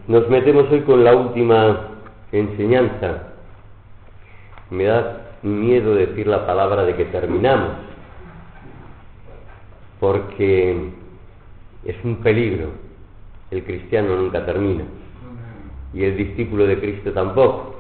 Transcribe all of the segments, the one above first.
Nos metemos hoy con la última enseñanza. Me da miedo decir la palabra de que terminamos, porque es un peligro. El cristiano nunca termina, y el discípulo de Cristo tampoco.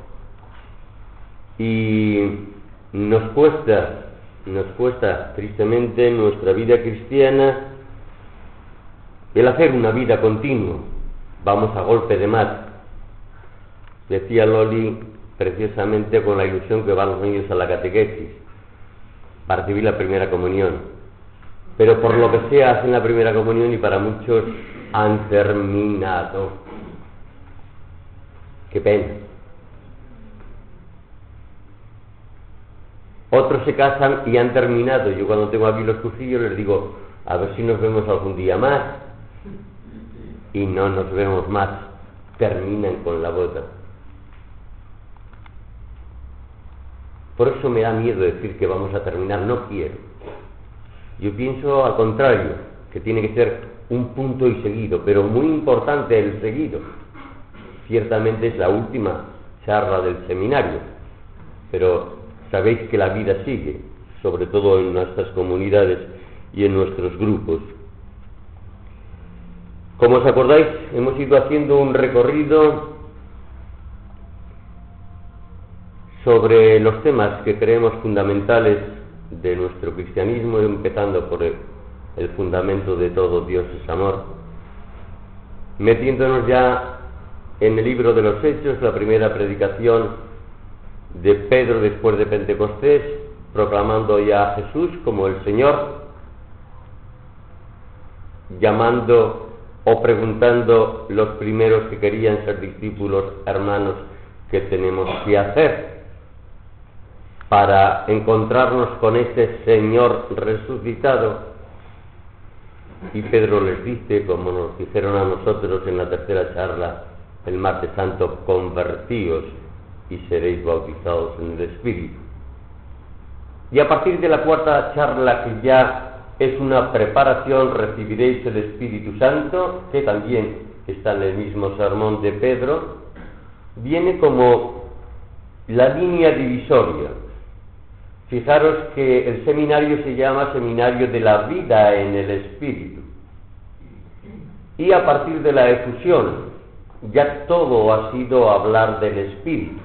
Y nos cuesta tristemente en nuestra vida cristiana el hacer una vida continua. Vamos a golpe de mata. Decía Loli preciosamente con la ilusión que van los niños a la catequesis para recibir la primera comunión, pero por lo que sea hacen la primera comunión y para muchos han terminado. Qué pena. Otros se casan y han terminado. Yo cuando tengo aquí los cursillos les digo, a ver si nos vemos algún día más, y no nos vemos más. Terminan con la boda. Por eso me da miedo decir que vamos a terminar. No quiero. Yo pienso al contrario, que tiene que ser un punto y seguido, pero muy importante el seguido. Ciertamente es la última charla del seminario, pero sabéis que la vida sigue, sobre todo en nuestras comunidades y en nuestros grupos. Como os acordáis, hemos ido haciendo un recorrido sobre los temas que creemos fundamentales de nuestro cristianismo, empezando por el fundamento de todo: Dios es amor. Metiéndonos ya en el libro de los Hechos, la primera predicación de Pedro después de Pentecostés, proclamando ya a Jesús como el Señor, llamando o preguntando los primeros que querían ser discípulos: hermanos, ¿qué tenemos que hacer para encontrarnos con este Señor resucitado? Y Pedro les dice, como nos dijeron a nosotros en la tercera charla el martes santo: convertíos y seréis bautizados en el Espíritu. Y a partir de la cuarta charla, que ya es una preparación, recibiréis el Espíritu Santo, que también está en el mismo sermón de Pedro, viene como la línea divisoria. Fijaros que el seminario se llama Seminario de la Vida en el Espíritu, y a partir de la efusión ya todo ha sido hablar del Espíritu.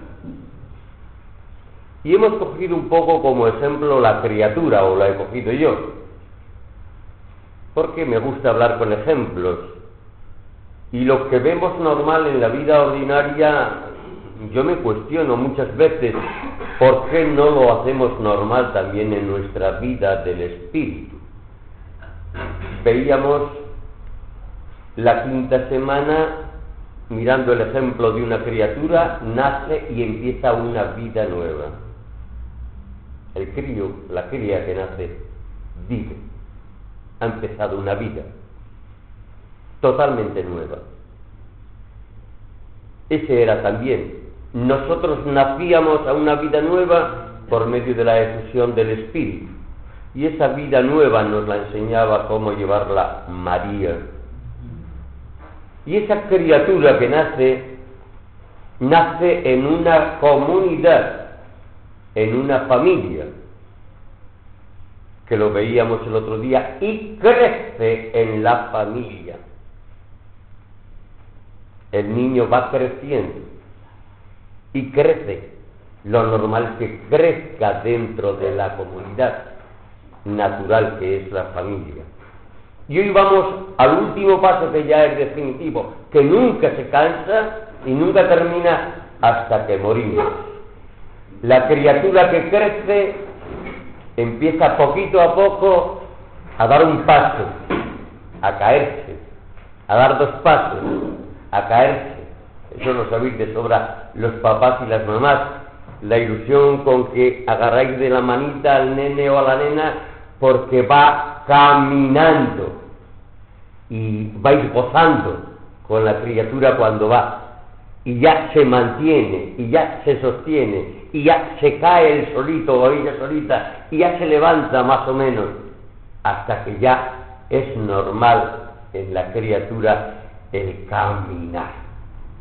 Y hemos cogido un poco como ejemplo la criatura, o la he cogido yo, porque me gusta hablar con ejemplos, y lo que vemos normal en la vida ordinaria, yo me cuestiono muchas veces por qué no lo hacemos normal también en nuestra vida del Espíritu. Veíamos la quinta semana, mirando el ejemplo de una criatura, nace y empieza una vida nueva. El crío, la cría que nace, vive. Ha empezado una vida totalmente nueva. Ese era también. Nosotros nacíamos a una vida nueva por medio de la efusión del Espíritu, y esa vida nueva nos la enseñaba cómo llevarla María. Y esa criatura que nace en una comunidad, en una familia, que lo veíamos el otro día, y crece en la familia. El niño va creciendo y crece. Lo normal es que crezca dentro de la comunidad natural que es la familia. Y hoy vamos al último paso, que ya es definitivo, que nunca se cansa y nunca termina hasta que morimos. La criatura que crece empieza poquito a poco a dar un paso, a caerse, a dar dos pasos, a caerse. Eso lo sabéis de sobra los papás y las mamás, la ilusión con que agarráis de la manita al nene o a la nena porque va caminando, y vais gozando con la criatura cuando va, y ya se mantiene, y ya se sostiene, y ya se cae él solito o ella solita, y ya se levanta más o menos, hasta que ya es normal en la criatura el caminar.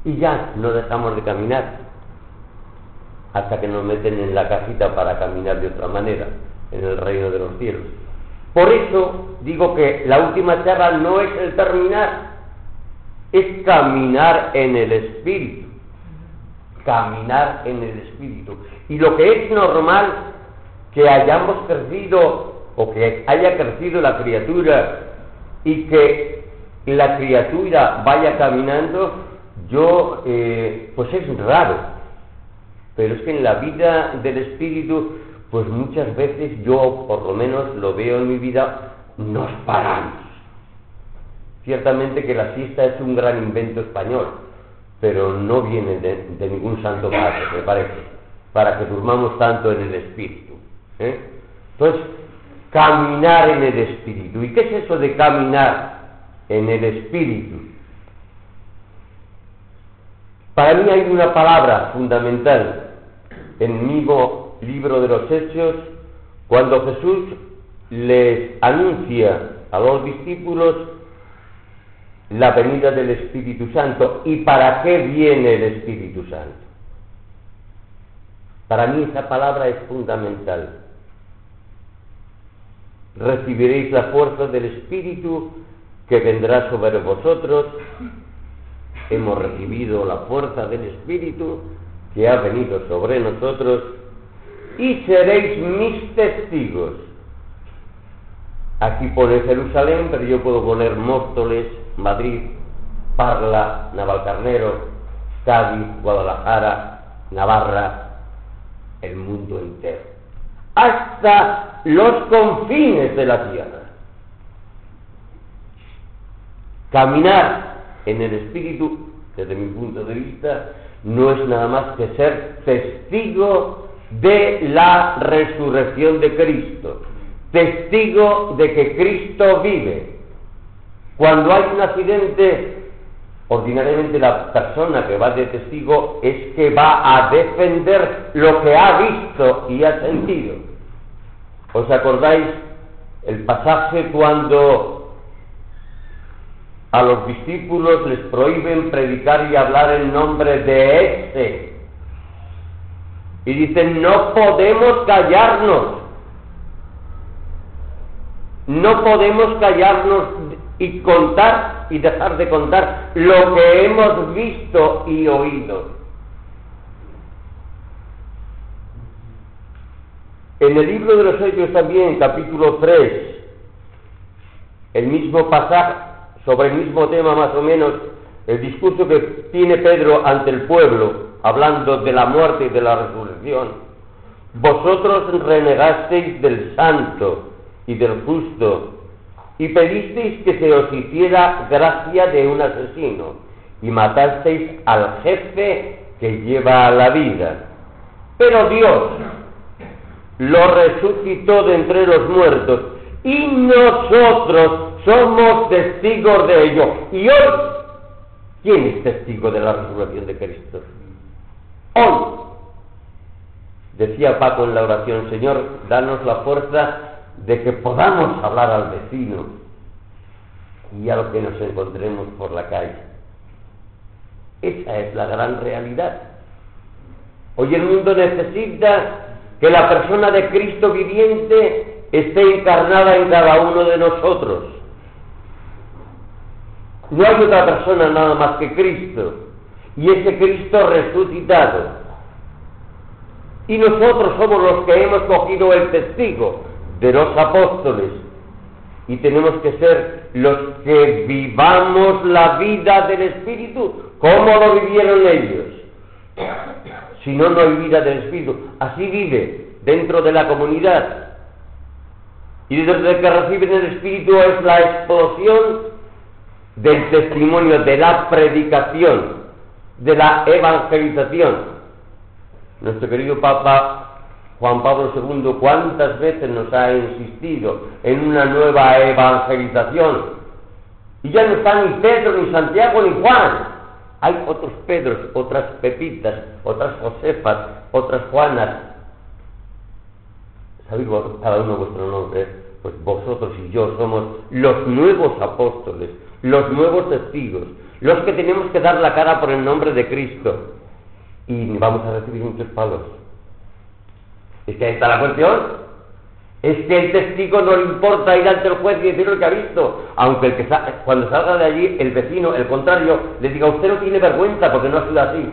y ya no dejamos de caminar hasta que nos meten en la cajita para caminar de otra manera en el reino de los cielos. Por eso digo que la última charla no es el terminar, es caminar en el Espíritu. Caminar en el Espíritu. Y lo que es normal que hayamos crecido o que haya crecido la criatura y que la criatura vaya caminando, pues es raro. Pero es que en la vida del Espíritu, pues muchas veces yo, por lo menos lo veo en mi vida, nos paramos. Ciertamente que la siesta es un gran invento español, pero no viene de ningún santo padre, me parece, para que durmamos tanto en el Espíritu. Entonces, caminar en el Espíritu. ¿Y qué es eso de caminar en el Espíritu? Para mí hay una palabra fundamental en el mismo libro de los Hechos, cuando Jesús les anuncia a los discípulos la venida del Espíritu Santo. ¿Y para qué viene el Espíritu Santo? Para mí esa palabra es fundamental. Recibiréis la fuerza del Espíritu que vendrá sobre vosotros. Hemos recibido la fuerza del Espíritu que ha venido sobre nosotros y seréis mis testigos. Aquí pone Jerusalén, pero yo puedo poner Móstoles, Madrid, Parla, Navalcarnero, Cádiz, Guadalajara, Navarra, el mundo entero, hasta los confines de la tierra. Caminar en el Espíritu, desde mi punto de vista, no es nada más que ser testigo de la resurrección de Cristo, testigo de que Cristo vive. Cuando hay un accidente, ordinariamente la persona que va de testigo es que va a defender lo que ha visto y ha sentido. ¿Os acordáis el pasaje cuando a los discípulos les prohíben predicar y hablar en nombre de este? Y dicen, no podemos callarnos. No podemos callarnos y contar y dejar de contar lo que hemos visto y oído. En el libro de los Hechos también, capítulo 3, el mismo pasaje, sobre el mismo tema más o menos, el discurso que tiene Pedro ante el pueblo, hablando de la muerte y de la resurrección. Vosotros renegasteis del santo y del justo, y pedisteis que se os hiciera gracia de un asesino, y matasteis al jefe que lleva la vida. Pero Dios lo resucitó de entre los muertos, y nosotros somos testigos de ello. Y hoy, ¿quién es testigo de la resurrección de Cristo? Hoy. Decía Paco en la oración, Señor, danos la fuerza de que podamos hablar al vecino y a lo que nos encontremos por la calle. Esa es la gran realidad. Hoy el mundo necesita que la persona de Cristo viviente esté encarnada en cada uno de nosotros. No hay otra persona nada más que Cristo, y ese Cristo resucitado. Y nosotros somos los que hemos cogido el testigo de los apóstoles, y tenemos que ser los que vivamos la vida del Espíritu como lo vivieron ellos. Si no, no hay vida del Espíritu. Así vive dentro de la comunidad, y desde que reciben el Espíritu es la explosión del testimonio, de la predicación, de la evangelización. Nuestro querido Papa Juan Pablo II, ¿cuántas veces nos ha insistido en una nueva evangelización? Y ya no está ni Pedro, ni Santiago, ni Juan. Hay otros Pedros, otras Pepitas, otras Josefas, otras Juanas. ¿Sabéis cada uno vuestro nombre? Pues vosotros y yo somos los nuevos apóstoles, los nuevos testigos, los que tenemos que dar la cara por el nombre de Cristo. Y vamos a recibir muchos palos. Es que ahí está la cuestión. Es que el testigo no le importa ir ante el juez y decir lo que ha visto, aunque el que cuando salga de allí, el vecino, el contrario, le diga: usted no tiene vergüenza porque no ha sido así.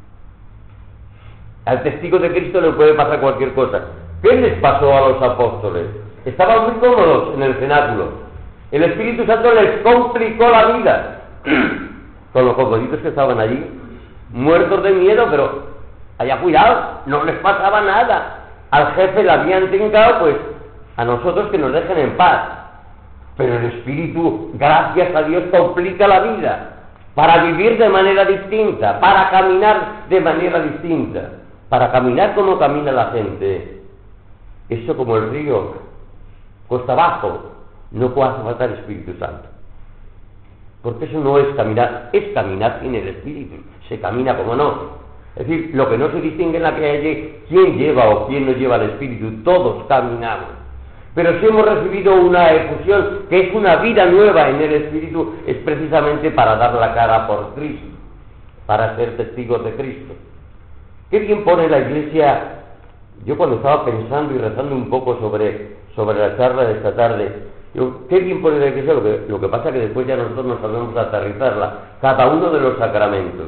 Al testigo de Cristo le puede pasar cualquier cosa. ¿Qué les pasó a los apóstoles? Estaban muy cómodos en el cenáculo. El Espíritu Santo les complicó la vida con los comoditos que estaban allí, muertos de miedo, pero allá cuidado, no les pasaba nada. Al jefe le habían trincado, pues a nosotros que nos dejen en paz. Pero el Espíritu, gracias a Dios, complica la vida para vivir de manera distinta, para caminar de manera distinta, para caminar como camina la gente. Eso como el río, costa abajo, no puede hacer falta el Espíritu Santo. Porque eso no es caminar sin el Espíritu. Se camina como no. Es decir, lo que no se distingue en la calle, quién lleva o quién no lleva el Espíritu, todos caminamos. Pero si hemos recibido una efusión, que es una vida nueva en el Espíritu, es precisamente para dar la cara por Cristo, para ser testigos de Cristo. Qué bien pone la Iglesia. Yo cuando estaba pensando y rezando un poco sobre la charla de esta tarde, digo, qué bien pone la Iglesia, lo que pasa es que después ya nosotros nos sabemos aterrizarla, cada uno de los sacramentos.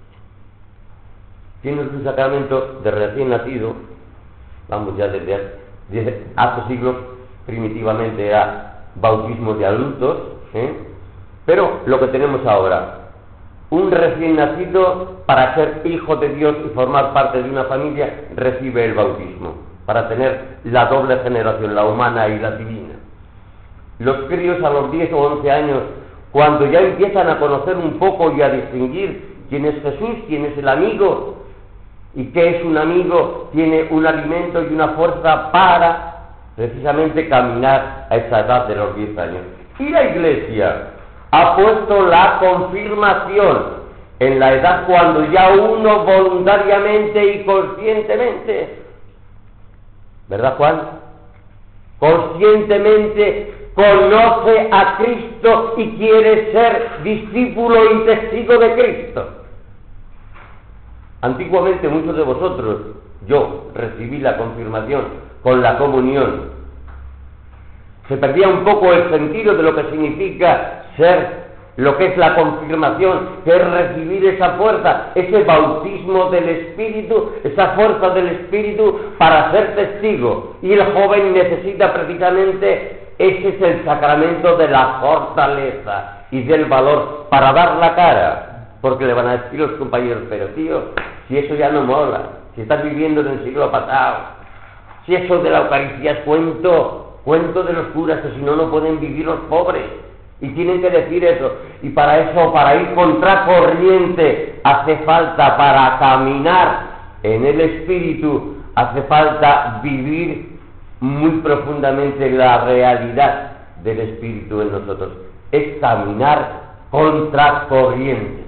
Tienes un sacramento de recién nacido, vamos ya desde hace siglos, primitivamente era bautismo de adultos, pero lo que tenemos ahora, un recién nacido, para ser hijo de Dios y formar parte de una familia, recibe el bautismo, para tener la doble generación, la humana y la divina. Los críos a los 10 o 11 años, cuando ya empiezan a conocer un poco y a distinguir quién es Jesús, quién es el amigo, y qué es un amigo, tiene un alimento y una fuerza para precisamente caminar a esa edad de los 10 años. Y la Iglesia ha puesto la confirmación en la edad cuando ya uno voluntariamente y conscientemente, ¿verdad, Juan? Conscientemente conoce a Cristo y quiere ser discípulo y testigo de Cristo. Antiguamente muchos de vosotros, yo recibí la confirmación con la comunión. Se perdía un poco el sentido de lo que significa ser, lo que es la confirmación, que es recibir esa fuerza, ese bautismo del Espíritu, esa fuerza del Espíritu para ser testigo. Y el joven necesita precisamente, ese es el sacramento de la fortaleza y del valor para dar la cara. Porque le van a decir los compañeros: pero tío, si eso ya no mola, si estás viviendo en el siglo pasado, si eso de la Eucaristía es cuento de los curas, que si no, no pueden vivir los pobres, y tienen que decir eso, y para eso, para ir contracorriente, hace falta, para caminar en el Espíritu, hace falta vivir muy profundamente la realidad del Espíritu en nosotros, es caminar contracorriente.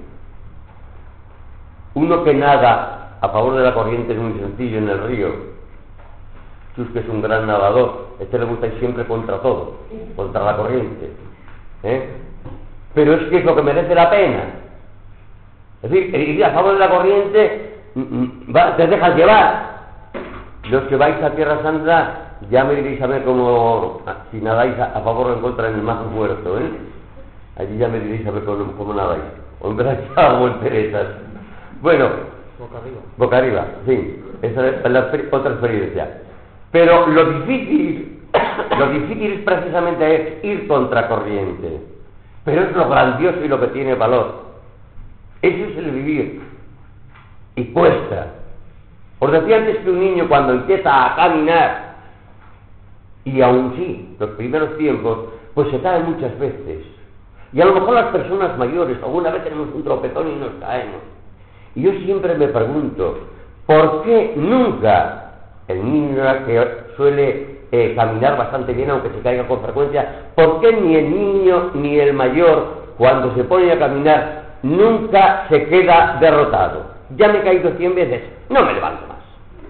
Uno que nada a favor de la corriente es muy sencillo en el río. Chus, que es un gran nadador, le gusta ir siempre contra todo, contra la corriente. Pero es que es lo que merece la pena. Es decir, ir a favor de la corriente, te dejas llevar. Los que vais a Tierra Santa, ya me diréis a ver cómo, si nadáis a favor o en contra en el Mazo Puerto, allí ya me diréis a ver cómo nadáis. O en verdad ya volteretas. Bueno, boca arriba, sí, esa es la otra experiencia. Pero lo difícil es precisamente ir contracorriente. Pero es lo grandioso y lo que tiene valor. Eso es el vivir. Y cuesta. Os decía antes que un niño cuando empieza a caminar, y aún sí, los primeros tiempos, pues se cae muchas veces. Y a lo mejor las personas mayores, alguna vez tenemos un tropezón y nos caemos. Y yo siempre me pregunto, ¿por qué nunca el niño que suele caminar bastante bien, aunque se caiga con frecuencia, por qué ni el niño ni el mayor, cuando se pone a caminar, nunca se queda derrotado? Ya me he caído 100 veces, no me levanto más.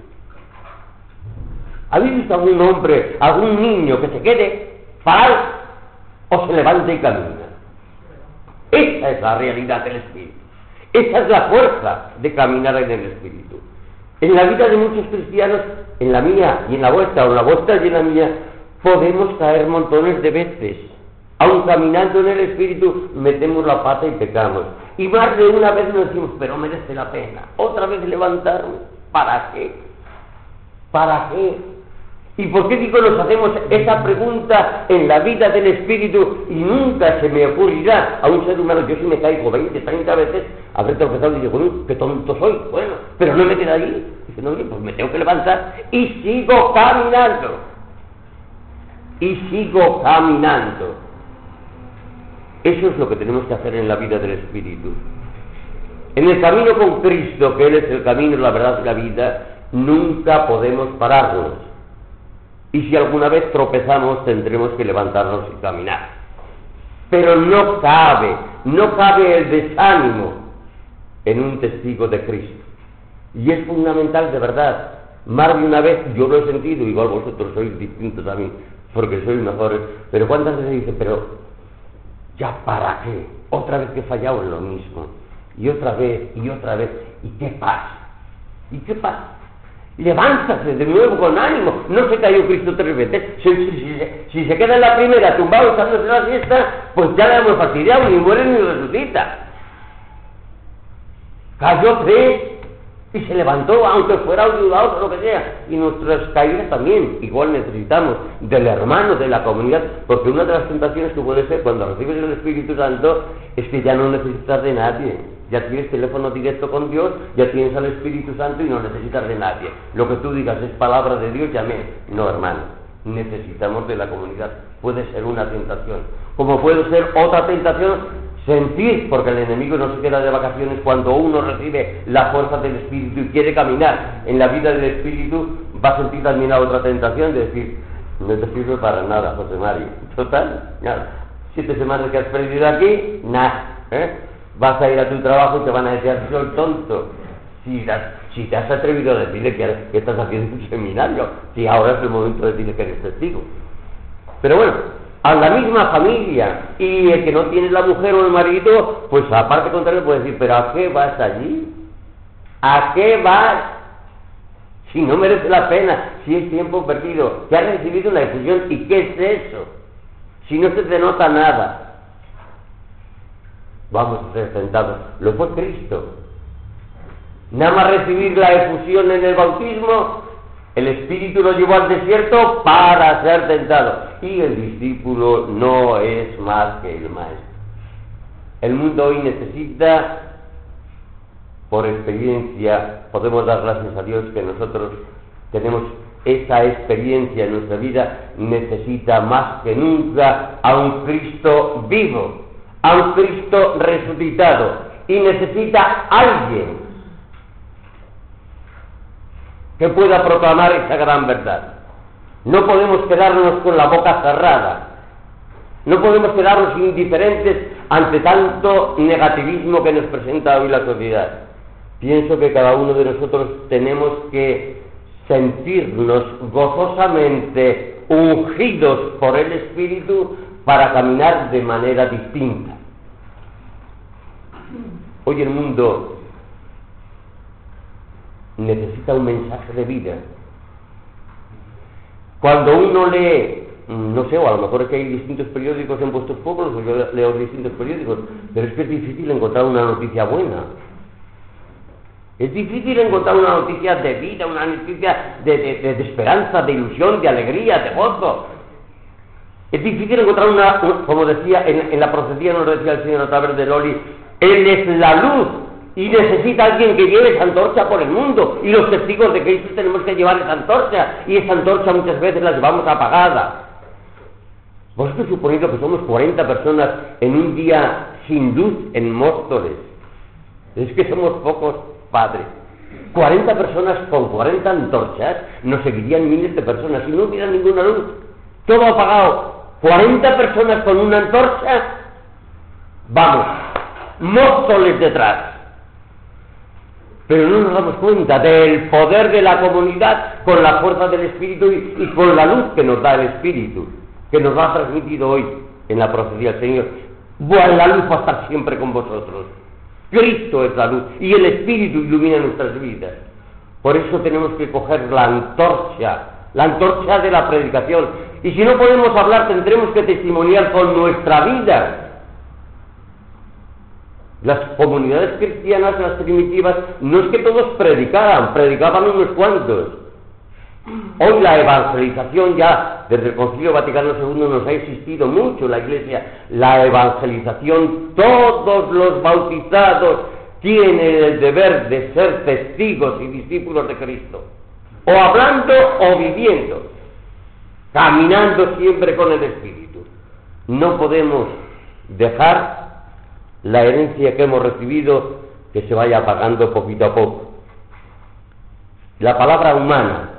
¿Habéis visto algún hombre, algún niño que se quede parado o se levanta y camina? Esa es la realidad del Espíritu. Esa es la fuerza de caminar en el Espíritu. En la vida de muchos cristianos, en la mía y en la vuestra, o en la vuestra y en la mía, podemos caer montones de veces. Aun caminando en el Espíritu, metemos la pata y pecamos. Y más de una vez nos decimos, pero merece la pena. Otra vez levantarme. ¿Para qué? ¿Para qué? ¿Y por qué digo nos hacemos esa pregunta en la vida del Espíritu y nunca se me ocurrirá a un ser humano? Yo si me caigo 20, 30 veces, habré tropezado y digo, qué tonto soy. Bueno, pero no me queda ahí. Dice, no, pues me tengo que levantar y sigo caminando. Y sigo caminando. Eso es lo que tenemos que hacer en la vida del Espíritu. En el camino con Cristo, que Él es el camino, la verdad y la vida, nunca podemos pararnos. Y si alguna vez tropezamos, tendremos que levantarnos y caminar. Pero no cabe el desánimo en un testigo de Cristo. Y es fundamental, de verdad. Más de una vez yo lo he sentido, igual vosotros sois distintos a mí, porque sois mejores, pero ¿cuántas veces dice, pero ya para qué? Otra vez que he fallado en lo mismo, y otra vez, ¿y qué pasa? ¿Y qué pasa? Levántate de nuevo con ánimo. No se cayó Cristo 3 veces. Si se queda en la primera tumbado echándose la siesta, pues ya le hemos fastidiado, ni muere ni resucita. Cayó 3 y se levantó, aunque fuera ayudado, lo que sea. Y nuestras caídas también. Igual necesitamos del hermano, de la comunidad, porque una de las tentaciones que puede ser cuando recibes el Espíritu Santo es que ya no necesitas de nadie. Ya tienes teléfono directo con Dios, ya tienes al Espíritu Santo y no necesitas de nadie. Lo que tú digas es palabra de Dios, amén. No, hermano, necesitamos de la comunidad. Puede ser una tentación. Como puede ser otra tentación, sentir, porque el enemigo no se queda de vacaciones cuando uno recibe la fuerza del Espíritu y quiere caminar en la vida del Espíritu, va a sentir también la otra tentación de decir, no te sirve para nada, José Mario. Total, nada. 7 semanas que has perdido aquí, nada, Vas a ir a tu trabajo y te van a decir, soy tonto. Si te has atrevido a decirle que estás haciendo un seminario, si ahora es el momento de decirle que eres testigo. Pero bueno, a la misma familia, y el que no tiene la mujer o el marido, pues aparte contrario puede decir, pero ¿a qué vas allí? ¿A qué vas? Si no merece la pena, si es tiempo perdido, que has recibido una efusión, ¿y qué es eso? Si no se te nota nada. Vamos a ser tentados. Lo fue Cristo. Nada más recibir la efusión en el bautismo, el Espíritu lo llevó al desierto para ser tentado. Y el discípulo no es más que el maestro. El mundo hoy necesita, por experiencia, podemos dar gracias a Dios que nosotros tenemos esa experiencia en nuestra vida, necesita más que nunca a un Cristo vivo, a un Cristo resucitado, y necesita a alguien que pueda proclamar esa gran verdad. No podemos quedarnos con la boca cerrada, no podemos quedarnos indiferentes ante tanto negativismo que nos presenta hoy la sociedad. Pienso que cada uno de nosotros tenemos que sentirnos gozosamente ungidos por el Espíritu para caminar de manera distinta. Hoy el mundo necesita un mensaje de vida. Cuando uno lee, no sé, o a lo mejor es que hay distintos periódicos en vuestros pueblos, o yo leo distintos periódicos, pero es que es difícil encontrar una noticia buena. Es difícil encontrar una noticia de vida, una noticia de esperanza, de ilusión, de alegría, de gozo. Es difícil encontrar una, como decía en la profecía, nos decía el Señor a través de Loli, Él es la luz y necesita alguien que lleve esa antorcha por el mundo, y los testigos de Cristo tenemos que llevar esa antorcha, y esa antorcha muchas veces la llevamos apagada. Vosotros suponiendo que somos 40 personas en un día sin luz en Móstoles, es que somos pocos, Padre. 40 personas con 40 antorchas, nos seguirían miles de personas, si no hubiera ninguna luz, todo apagado. 40 personas con una antorcha, vamos, Móstoles detrás. Pero no nos damos cuenta del poder de la comunidad con la fuerza del Espíritu y con la luz que nos da el Espíritu, que nos lo ha transmitido hoy en la profecía del Señor. La luz va a estar siempre con vosotros. Cristo es la luz y el Espíritu ilumina nuestras vidas. Por eso tenemos que coger la antorcha de la predicación. Y si no podemos hablar, tendremos que testimoniar con nuestra vida. Las comunidades cristianas, las primitivas, no es que todos predicaban unos cuantos. Hoy la evangelización ya, desde el Concilio Vaticano II, nos ha existido mucho en la Iglesia. La evangelización, todos los bautizados tienen el deber de ser testigos y discípulos de Cristo. O hablando o viviendo, caminando siempre con el Espíritu. No podemos dejar la herencia que hemos recibido que se vaya apagando poquito a poco. La palabra humana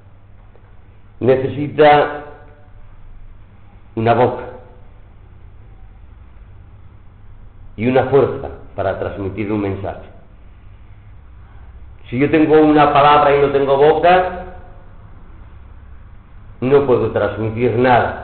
necesita una boca y una fuerza para transmitir un mensaje. Si yo tengo una palabra y no tengo boca, no puedo transmitir nada.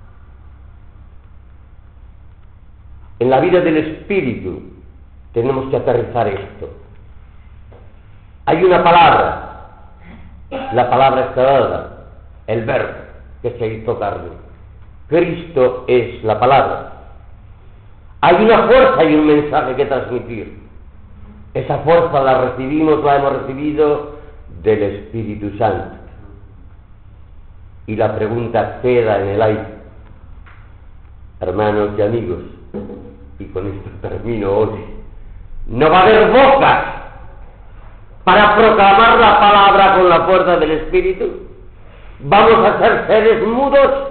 En la vida del Espíritu tenemos que aterrizar esto. Hay una palabra, la palabra escalada, el verbo que se hizo carne. Cristo es la palabra. Hay una fuerza y un mensaje que transmitir. Esa fuerza la hemos recibido del Espíritu Santo. Y la pregunta queda en el aire. Hermanos y amigos, y con esto termino hoy, no va a haber bocas para proclamar la palabra con la fuerza del Espíritu. ¿Vamos a ser seres mudos?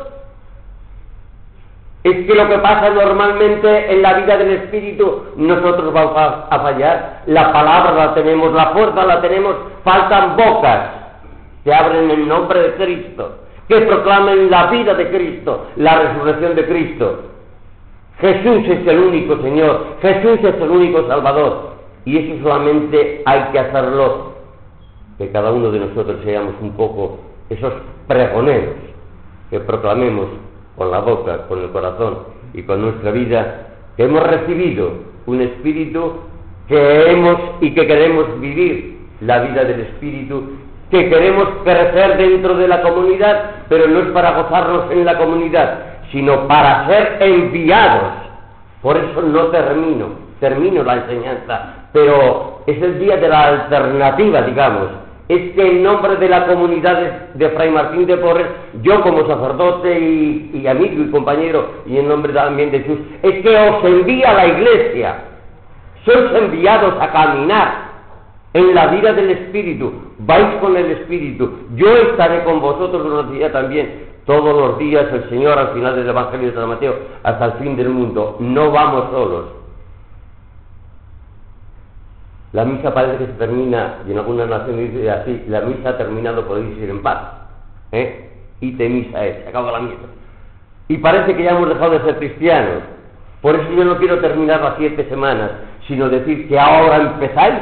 Es que lo que pasa normalmente en la vida del Espíritu, nosotros vamos a fallar. La palabra la tenemos, la fuerza la tenemos, faltan bocas que abren en nombre de Cristo, que proclamen la vida de Cristo, la resurrección de Cristo. Jesús es el único Señor, Jesús es el único Salvador, y eso solamente hay que hacerlo, que cada uno de nosotros seamos un poco esos pregoneros, que proclamemos con la boca, con el corazón y con nuestra vida, que hemos recibido un Espíritu, que queremos vivir la vida del Espíritu, que queremos crecer dentro de la comunidad, pero no es para gozarnos en la comunidad, sino para ser enviados. Por eso no termino la enseñanza, pero es el día de la alternativa, digamos. Es que en nombre de la comunidad de Fray Martín de Porres, yo como sacerdote y amigo y compañero, y en nombre también de Jesús, es que os envía la Iglesia. Sois enviados a caminar en la vida del Espíritu, vais con el Espíritu, yo estaré con vosotros, lo decía también, todos los días el Señor al final del Evangelio de San Mateo, hasta el fin del mundo. No vamos solos. La misa parece que se termina, y en algunas naciones dice así, la misa ha terminado, podéis ir en paz. Ite misa es, se acaba la misa. Y parece que ya hemos dejado de ser cristianos. Por eso yo no quiero terminar las 7 semanas, sino decir que ahora empezáis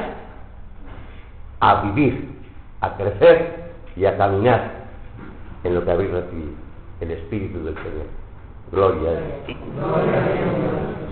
a vivir, a crecer y a caminar en lo que habéis recibido, el Espíritu del Señor. Gloria a Dios.